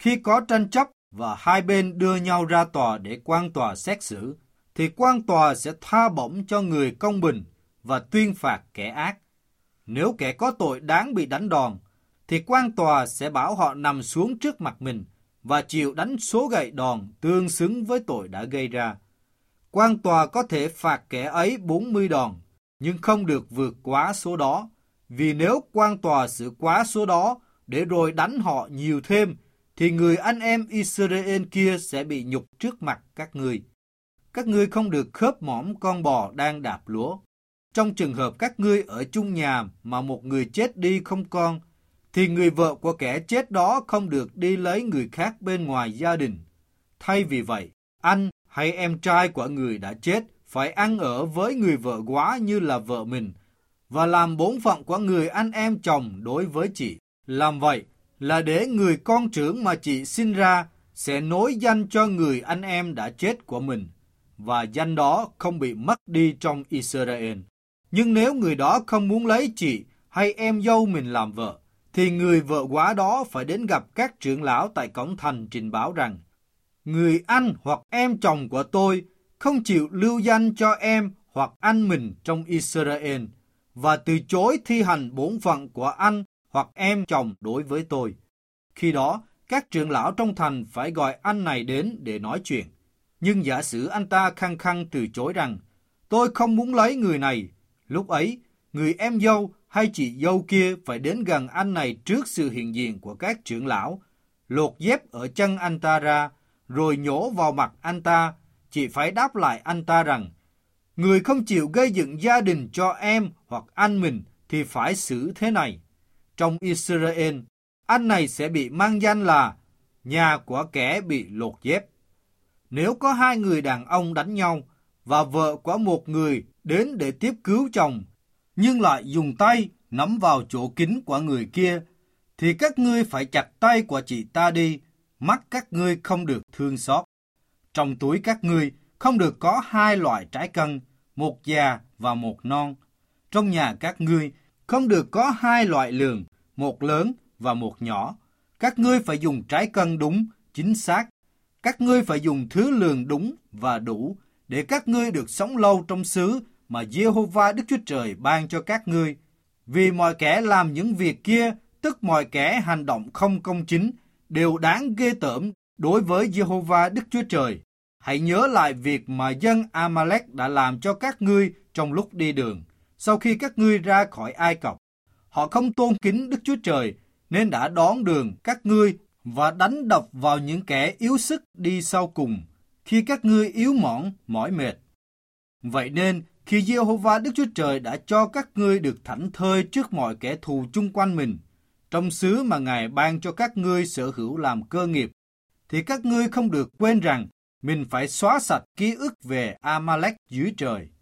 Khi có tranh chấp và hai bên đưa nhau ra tòa để quan tòa xét xử, thì quan tòa sẽ tha bổng cho người công bình và tuyên phạt kẻ ác. Nếu kẻ có tội đáng bị đánh đòn, thì quan tòa sẽ bảo họ nằm xuống trước mặt mình và chịu đánh số gậy đòn tương xứng với tội đã gây ra. Quan tòa có thể phạt kẻ ấy 40 đòn, nhưng không được vượt quá số đó, vì nếu quan tòa xử quá số đó để rồi đánh họ nhiều thêm, thì người anh em Israel kia sẽ bị nhục trước mặt các ngươi. Các ngươi không được khớp mõm con bò đang đạp lúa. Trong trường hợp các ngươi ở chung nhà mà một người chết đi không con, thì người vợ của kẻ chết đó không được đi lấy người khác bên ngoài gia đình. Thay vì vậy, anh hay em trai của người đã chết phải ăn ở với người vợ góa như là vợ mình, và làm bổn phận của người anh em chồng đối với chị. Làm vậy là để người con trưởng mà chị sinh ra sẽ nối danh cho người anh em đã chết của mình, và danh đó không bị mất đi trong Israel. Nhưng nếu người đó không muốn lấy chị hay em dâu mình làm vợ, thì người vợ góa đó phải đến gặp các trưởng lão tại cổng thành trình báo rằng: người anh hoặc em chồng của tôi không chịu lưu danh cho em hoặc anh mình trong Israel, và từ chối thi hành bổn phận của anh hoặc em chồng đối với tôi. Khi đó, các trưởng lão trong thành phải gọi anh này đến để nói chuyện. Nhưng giả sử anh ta khăng khăng từ chối rằng: tôi không muốn lấy người này, lúc ấy, người em dâu hay chị dâu kia phải đến gần anh này trước sự hiện diện của các trưởng lão, lột dép ở chân anh ta ra, rồi nhổ vào mặt anh ta. Chị phải đáp lại anh ta rằng: người không chịu gây dựng gia đình cho em hoặc anh mình thì phải xử thế này. Trong Israel, anh này sẽ bị mang danh là nhà của kẻ bị lột dép. Nếu có hai người đàn ông đánh nhau, và vợ của một người đến để tiếp cứu chồng, nhưng lại dùng tay nắm vào chỗ kín của người kia, thì các ngươi phải chặt tay của chị ta đi, mắt các ngươi không được thương xót. Trong túi các ngươi không được có hai loại trái cân, một già và một non. Trong nhà các ngươi không được có hai loại lường, một lớn và một nhỏ. Các ngươi phải dùng trái cân đúng, chính xác. Các ngươi phải dùng thứ lường đúng và đủ, để các ngươi được sống lâu trong xứ mà Giê-hô-va Đức Chúa Trời ban cho các ngươi. Vì mọi kẻ làm những việc kia, tức mọi kẻ hành động không công chính, đều đáng ghê tởm đối với Giê-hô-va Đức Chúa Trời. Hãy nhớ lại việc mà dân A-ma-lek đã làm cho các ngươi trong lúc đi đường, sau khi các ngươi ra khỏi Ai Cập. Họ không tôn kính Đức Chúa Trời, nên đã đón đường các ngươi và đánh đập vào những kẻ yếu sức đi sau cùng, khi các ngươi yếu mỏi, mỏi mệt. Vậy nên, khi Giê-hô-va Đức Chúa Trời đã cho các ngươi được thảnh thơi trước mọi kẻ thù chung quanh mình, trong xứ mà Ngài ban cho các ngươi sở hữu làm cơ nghiệp, thì các ngươi không được quên rằng mình phải xóa sạch ký ức về A-ma-lek dưới trời.